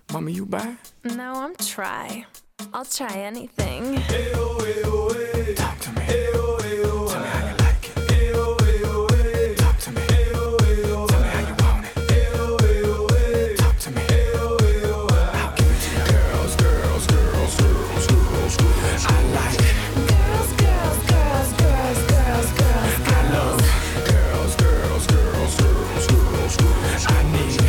Mama, you buy? No, I'm try. I'll try anything. Talk to me. Tell me how you like it. Talk to me. Tell me how you want it. Talk to me. I'll give it to you. Girls. I like it. Girls. I love girls. I need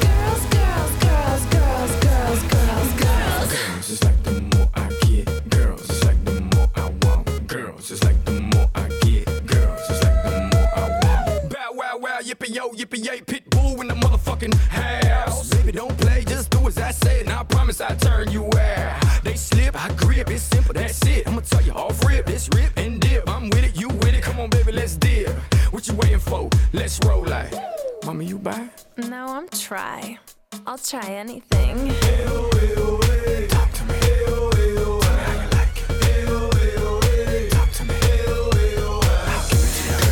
girls. It's like the more I get. Girls, it's like the more I want. Girls, it's like the more I get. Girls, it's like the more I want. Bow wow, yippee yay, pit bull in the motherfucking house. Baby, don't play, just do as I say, and I promise I'll turn you out. They slip, I grip, it's simple, that's it. I'ma tell you off rip, this rip and dip. I'm with it, you with it, come on baby, let's dip. What you waiting for? Let's roll like. Mama, you buy? No, I'm try. I'll try anything. Talk to me. Tell me how you like it. Talk to me. I'll give it to you.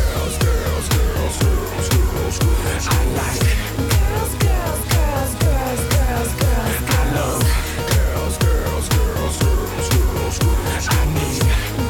Girls. I like it. I love girls. I need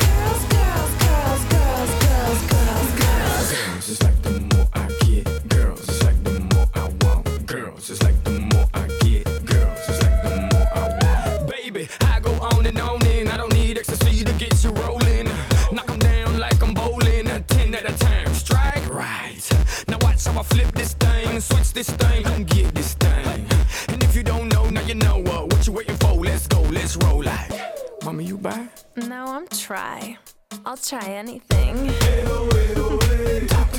girls. It's like the more I get. Girls, it's like the more I want. Girls, it's like the more I get. Girls, it's like the more I want. Baby, I go on and on and I don't need ecstasy to get you rolling. Knock 'em down like I'm bowling. 10 at a time, strike right. Now watch how I flip this thing, switch this thing, come get this thing. And if you don't know, now you know what you waiting for. Let's go, let's roll like. Mama, you buy? No, I'm try. I'll try anything. Talk to